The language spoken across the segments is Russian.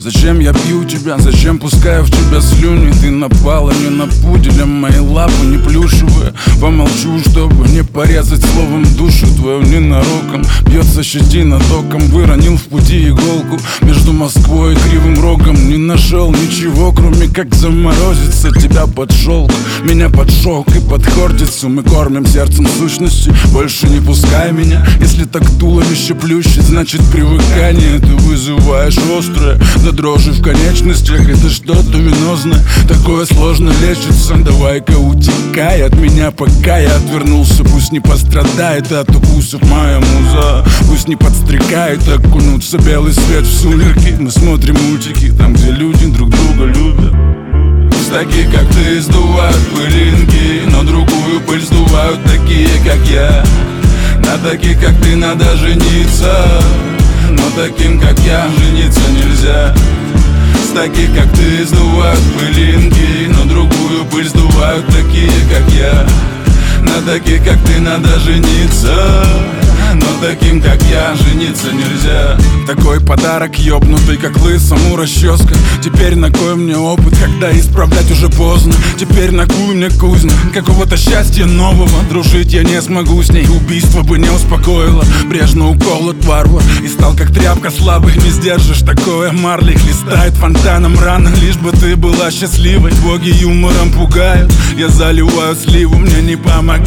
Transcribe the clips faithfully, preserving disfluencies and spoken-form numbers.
Зачем я пью тебя, зачем пускаю в тебя слюни? Ты напала не на пуделя, мои лапы не плюшевые. Помолчу, чтобы не порезать словом душу твою ненароком. Бьется щетина током, выронил в пути иголку. Между Москвой и Кривым Рогом не нашел ничего, кроме как заморозиться тебя под шелк, меня под шелк и под хортицу. Мы кормим сердцем сущности, больше не пускай меня. Если так туловище плющит, значит привыкание. Ты вызываешь острое, до дрожи в конечностях. Это что-то венозное, такое сложно лечится. Давай-ка утекай от меня, пока я отвернулся. Пусть не пострадает от укусов моя муза, пусть не подстрекает окунуться белый свет в сумерки. Мы смотрим мультики там, где люди друг друга любят. Пусть такие, как ты, сдувают пылинки, но другую пыль сдувают такие, как я. На таких, как ты, надо жениться, но таким, как я, жениться нельзя. С таких, как ты, сдувают пылинки, но другую пыль сдувают такие, как я. На таких, как ты, надо жениться, но таким, как я, жениться нельзя. Такой подарок ёбнутый, как лысому расческа. Теперь на кой мне опыт, когда исправлять уже поздно? Теперь на куй мне кузня какого-то счастья нового. Дружить я не смогу с ней, убийство бы не успокоило. Брежно уколот варвар и стал как тряпка слабых. Не сдержишь такое, марли хлестает фонтаном рано. Лишь бы ты была счастливой, боги юмором пугают. Я заливаю сливу, мне не помогает.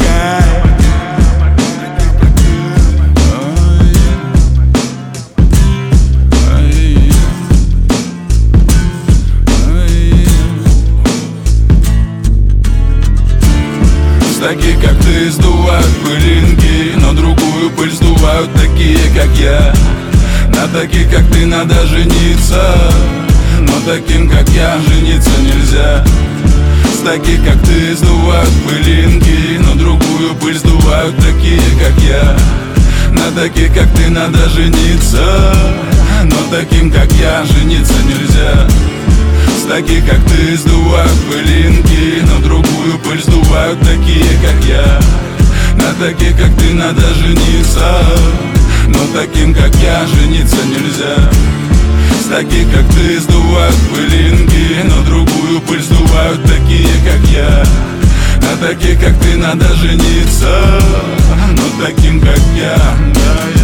Такие, как ты, сдувают пылинки, но другую пыль сдувают такие, как я. На таких, как ты, надо жениться, но таким, как я, жениться нельзя. С таких, как ты, сдувают пылинки, но другую пыль сдувают такие, как я. На таких, как ты, надо жениться, но таким, как я, жениться нельзя. С таких, как ты, сдувают пылинки, но другую пыль сдувают такие, как я. На таких, как ты, надо жениться, но таким, как я, жениться нельзя. С таких, как ты, сдувают пылинки, но другую пыль сдувают такие, как я. На таких, как ты, надо жениться, но таким, как я.